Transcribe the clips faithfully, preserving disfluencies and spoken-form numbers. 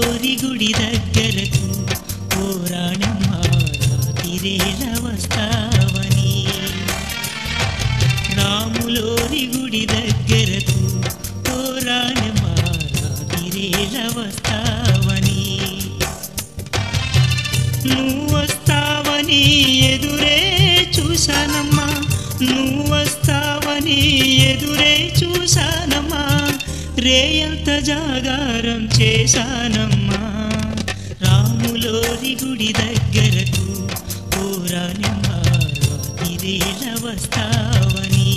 రాములోరి గుడి దగ్గరకు పోరాణమ్మ రాతిరేళ వస్తావని రాములోరి గుడి దగ్గరకు పోరాణమ్మ రాతిరేళ వస్తావని నువ్వు వస్తావని ఎదురే చూశానమ్మా నువ్వు వస్తావని ఎదురే చూశానమ్మా రేయంత జాగారం చేశానమ్మా రాములోరి గుడి దగ్గరకు పోరాణమ్మ రాతిరేళ వస్తావని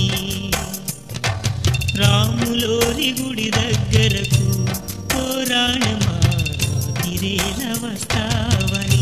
రాములోరి గుడి దగ్గరకు పోరాణమ్మ రాతిరేళ వస్తావని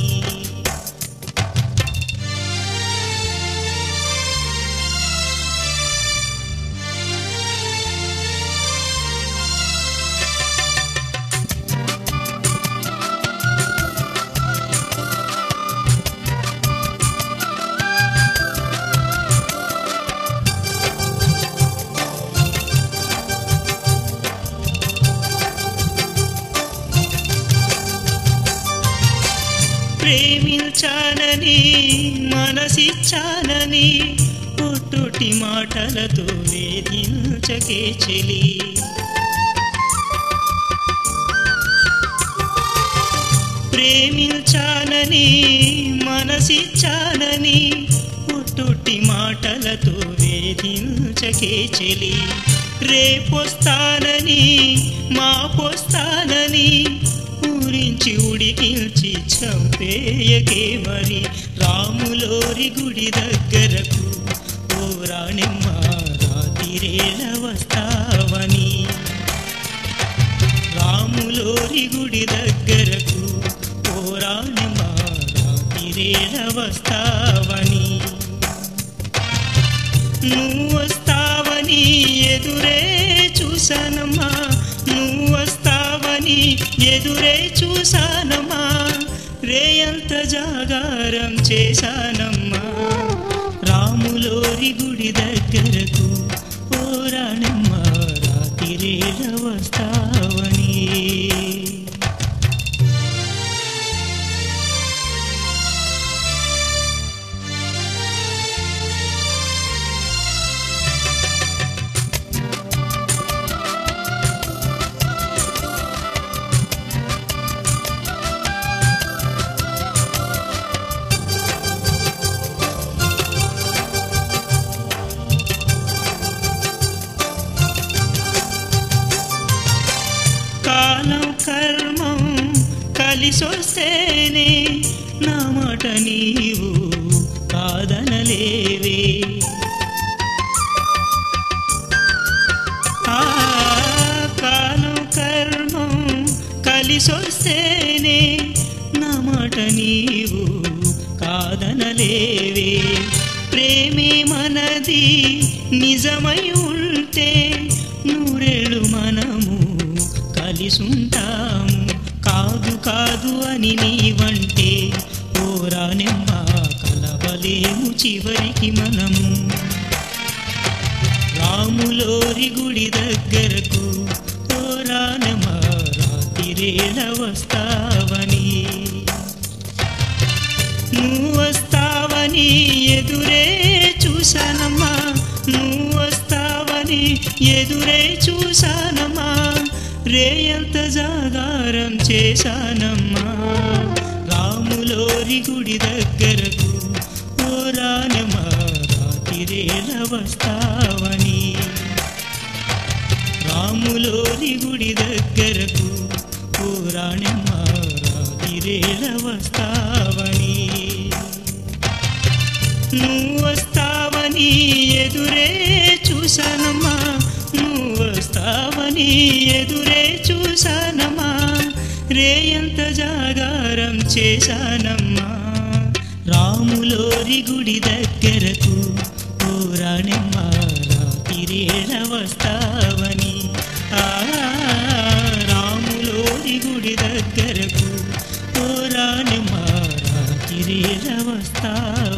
ప్రేమించానని మనసిచ్చానని పొట్టుటి మాటలతో వేధించకే చెలి ప్రేమించానని మనసిచ్చానని పొట్టుటి మాటలతో వేధించకే చెలి రేపొస్తానని మాపొస్తానని ఊరించి ఉడికించి చంపేయకే మరి రాములోరి గుడి దగ్గరకు పోరాణమ్మ రాతిరేళ వస్తావని రాములోరి గుడి దగ్గరకు పోరాణమ్మ రాతిరేళ వస్తావని నువ్వు వస్తావని ఎదురే చూశానమ్మా నువ్వు వస్తావని ఎదురే చూశానమ్మా రేయంత జాగారం చేశానమ్మా రాములోరి గుడి దగ్గరకు పోరాణమ్మ రాతిరేళ వస్తావని కాలం కర్మం కలిసొస్తేనే నా మాట నీవు కాదనలేవే ఆ కాలం కర్మం కలిసొస్తేనే నా మాట నీవు కాదనలేవే ప్రేమే మనది నిజమై ఉంటే నూరేళ్ళు మనము కలిసుంటాము కాదు కాదు అని నీవంటే పోరాణమ్మ కలవలేము చివరికి మనము రాములోరి గుడి దగ్గరకు పోరాణమ్మ రాతిరేళ వస్తావని నువ్వు వస్తావని ఎదురే చూశానమ్మా నువ్వు వస్తావని ఎదురే చూశానమ్మా రేయంత జాగారం చేశానమ్మా రాములోరి గుడి దగ్గరకు పోరాణమ్మ రాతిరేళ వస్తావని రాములోరి గుడి దగ్గరకు పోరాణమ్మ రాతిరేళ వస్తావని నువ్వు వస్తావని ఎదురే చూశానమ్మా నువ్వు వస్తావని ఎదురే చూశానమ్మా రేయంత జాగారం చేశానమ్మా రాములోరి గుడి దగ్గరకు పోరాణమ్మ రాతిరేళ వస్తావని ఆ రాములోరి గుడి దగ్గరకు పోరాణమ్మ రాతిరేళ వస్తావని